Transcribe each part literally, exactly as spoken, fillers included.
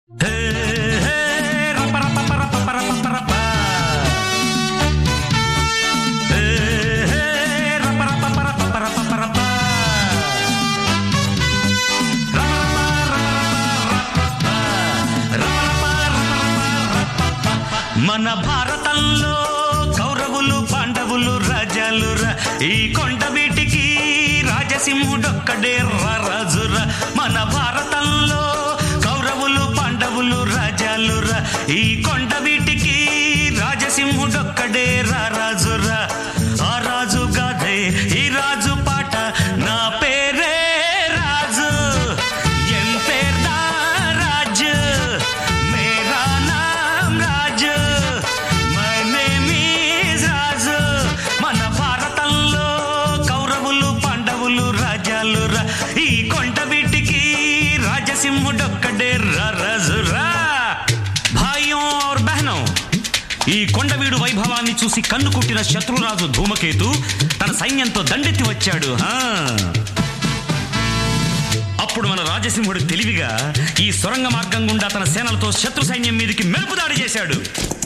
మన భారతంలో కౌరవులు పాండవులు రాజాలురా, ఈ కొండ వీటికి రాజసింహుడొక్కడే రాజురా. మన భారతంలో కౌరవులు పాండవులు రాజాలురా, ఈ కొండ వీటికి రాజసింహుడొక్కడే రాజురా. ఆ రాజు గాథే ఈ రాజు పాట, నా పేరే రాజు, ఎన్ పేర్దా రాజు, మేరా నామ్ Raju, my name is Raju. మన భారతంలో కౌరవులు పాండవులు రాజాలురా, ఈ కొండ వీటికి రాజసింహుడొక్కడే రాజురా. భాయ్యో ఔర్ బహనో, ఈ కొండవీడు వైభవాన్ని చూసి కన్ను కుట్టిన శత్రురాజు ధూమకేతు తన సైన్యంతో దండెత్తి వచ్చాడు. అప్పుడు మన రాజసింహుడు తెలివిగా ఈ సొరంగ మార్గం గుండా తన సేనలతో శత్రు సైన్యం మీదకి మెరుపు దాడి చేశాడు.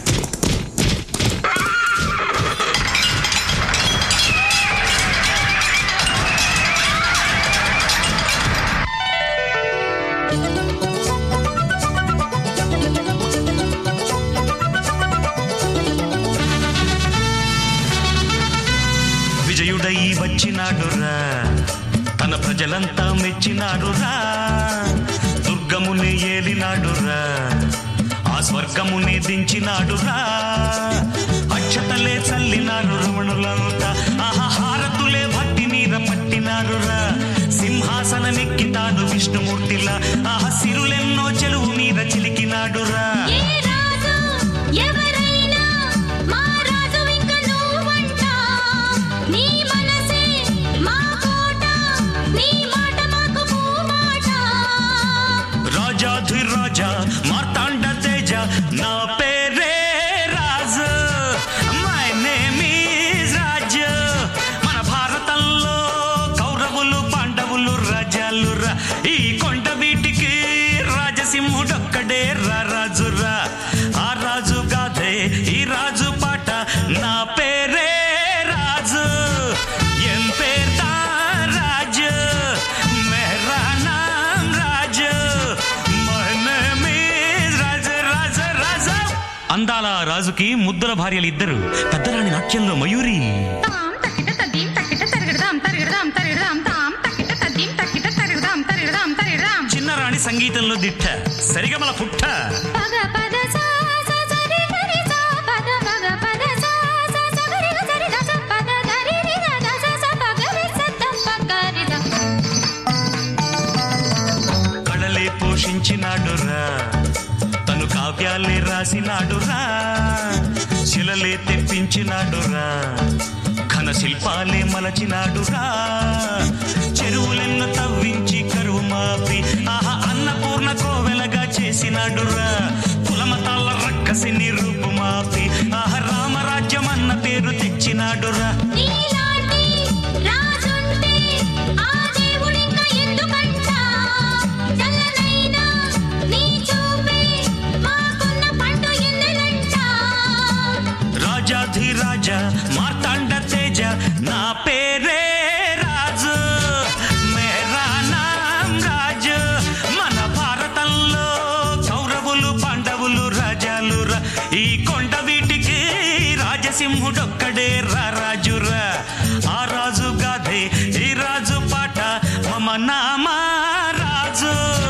విజయుడై వచ్చినాడురా, తన ప్రజలంతా మెచ్చినాడురా, దుర్గముని ఏలినాడురా, ఆ స్వర్గముని దించినాడురా. అక్షతలే చల్లినారు రమణులంతా, ఆహా హారతులే భక్తి మీద పట్టినారురా. సింహాసనమెక్కి తాను విష్ణుమూర్తిలా, ఆహా సిరులెన్నో చెలువు మీద చిలికినాడురా. రాజాధిరాజా మార్తాండ తేజ, నా పేరే Raju, my name is Raju. మన భారతంలో కౌరవులు పాండవులు రాజాలురా, ఈ కొండ వీటికి రాజసింహుడొక్కడే రాజురా. ఆ రాజు గాథే ఈ రాజు పాట, నా పేరే రాజు, ఎన్ పేర్దా రాజు, మేరా నామ్ రాజు, అందాల రాజుకి ముద్దుల భార్యలు ఇద్దరు, పెద్దరాణి నాట్యంలో మయూరి, చిన్నరాణి సంగీతంలో దిట్ట సరిగమల పుట్ట. కళలే పోషించినాడురా, తను కావ్యాలే రాసినాడురా, శిలలే తెప్పించినాడురా, ఘన శిల్పాలే మలచినాడురా. చెరువులెన్న తవ్వించి కరువు మాపి, ఆహా అన్నపూర్ణ కోవెలగా చేసినాడురా. కులమతాల రక్కసిని రూపు మాపి, ఆహా రామరాజ్యం అన్న పేరు తెచ్చినాడురా. రాజాధిరాజా మార్తాండ తేజ, నా పేరే రాజు, మేరా నామ్ రాజు. మన భారతంలో కౌరవులు పాండవులు రాజాలురా, ఈ కొండ వీటికి రాజసింహుడొక్కడే రాజురా. ఆ రాజు గాథే ఈ రాజు పాట, మమ నామ రాజు.